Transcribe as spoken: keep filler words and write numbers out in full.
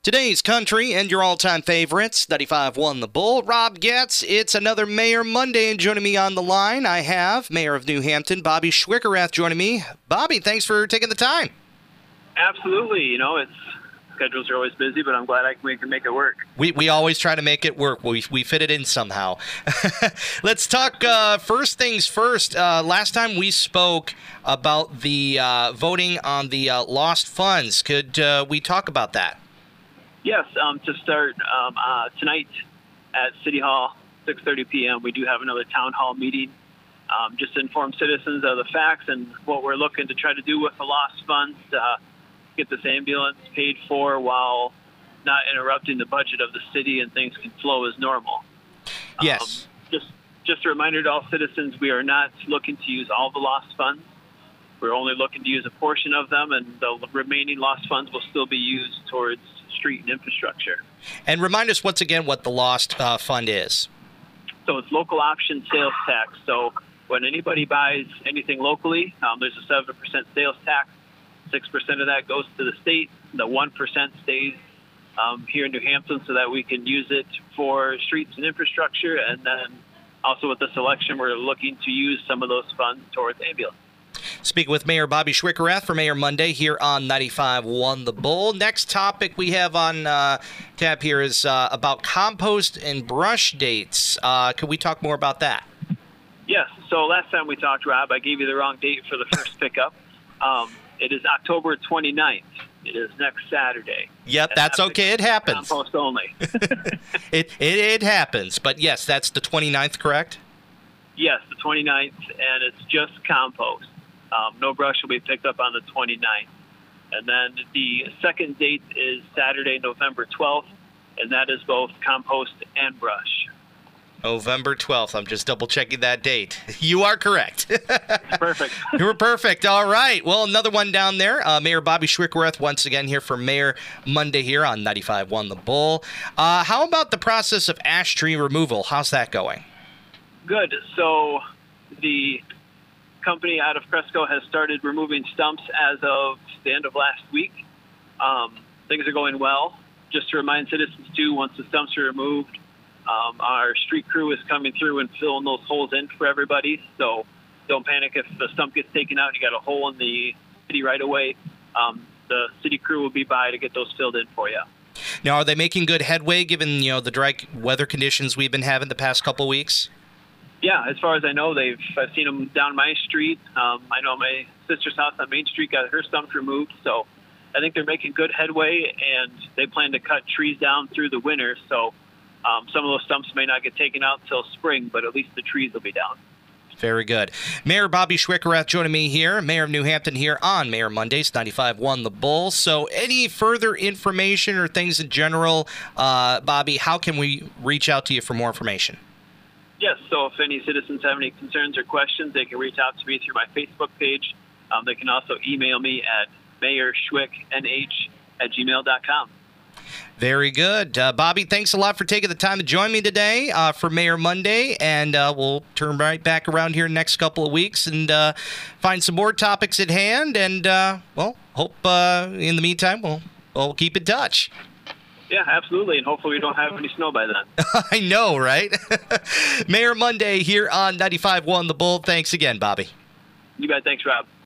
Today's country and your all-time favorites, ninety-five one The Bull, Rob Getz. It's another Mayor Monday, and joining me on the line, I have Mayor of New Hampton, Bobby Schwickerath, joining me. Bobby, thanks for taking the time. Absolutely. You know, it's schedules are always busy, but I'm glad I can, we can make it work. We we always try to make it work. We we fit it in somehow. Let's talk uh, first things first. Uh, last time we spoke about the uh, voting on the uh, lost funds. Could uh, we talk about that? Yes. Um, to start um, uh, tonight at City Hall, six thirty p.m., we do have another town hall meeting um, just to inform citizens of the facts and what we're looking to try to do with the lost funds to uh, get this ambulance paid for while not interrupting the budget of the city and things can flow as normal. Yes. Um, just, just a reminder to all citizens, we are not looking to use all the lost funds. We're only looking to use a portion of them, and the remaining lost funds will still be used towards street and infrastructure. And remind us once again what the lost uh, fund is. So it's local option sales tax. So when anybody buys anything locally, um, there's a seven percent sales tax. six percent of that goes to the state. The one percent stays um, here in New Hampton so that we can use it for streets and infrastructure. And then also with this election, we're looking to use some of those funds towards ambulance. Speaking with Mayor Bobby Schwickerath for Mayor Monday here on ninety-five one The Bull. Next topic we have on uh, tap here is uh, about compost and brush dates. Uh, could we talk more about that? Yes. So last time we talked, Rob, I gave you the wrong date for the first pickup. Um, it is October twenty-ninth. It is next Saturday. Yep, that's okay. It happens. Compost only. it, it it happens. But yes, that's the twenty-ninth, correct? Yes, the twenty-ninth, and it's just compost. Um, no brush will be picked up on the twenty-ninth. And then the second date is Saturday, November twelfth, and that is both compost and brush. November twelfth. I'm just double-checking that date. You are correct. Perfect. You were perfect. All right. Well, another one down there. Uh, Mayor Bobby Schwickerath once again here for Mayor Monday here on ninety-five one The Bull. Uh, how about the process of ash tree removal? How's that going? Good. So the company out of Cresco has started removing stumps as of the end of last week. Um, things are going well. Just to remind citizens, too, once the stumps are removed, um, our street crew is coming through and filling those holes in for everybody. So don't panic if the stump gets taken out and you got a hole in the city right away. Um, the city crew will be by to get those filled in for you. Now, are they making good headway given, you know, the dry weather conditions we've been having the past couple weeks? Yeah, as far as I know, they've I've seen them down my street. Um, I know my sister's house on Main Street got her stumps removed, so I think they're making good headway, and they plan to cut trees down through the winter. So um, some of those stumps may not get taken out until spring, but at least the trees will be down. Very good. Mayor Bobby Schwickerath joining me here, Mayor of New Hampton here on Mayor Mondays, ninety-five one The Bull. So any further information or things in general, uh, Bobby, how can we reach out to you for more information? Yes, so if any citizens have any concerns or questions, they can reach out to me through my Facebook page. Um, they can also email me at mayorschwicknh at gmail dot com. Very good. Uh, Bobby, thanks a lot for taking the time to join me today uh, for Mayor Monday, and uh, we'll turn right back around here next couple of weeks and uh, find some more topics at hand, and, uh, well, hope uh, in the meantime we'll, we'll keep in touch. Yeah, absolutely, and hopefully we don't have any snow by then. I know, right? Mayor Monday here on ninety-five one The Bull. Thanks again, Bobby. You bet. Thanks, Rob.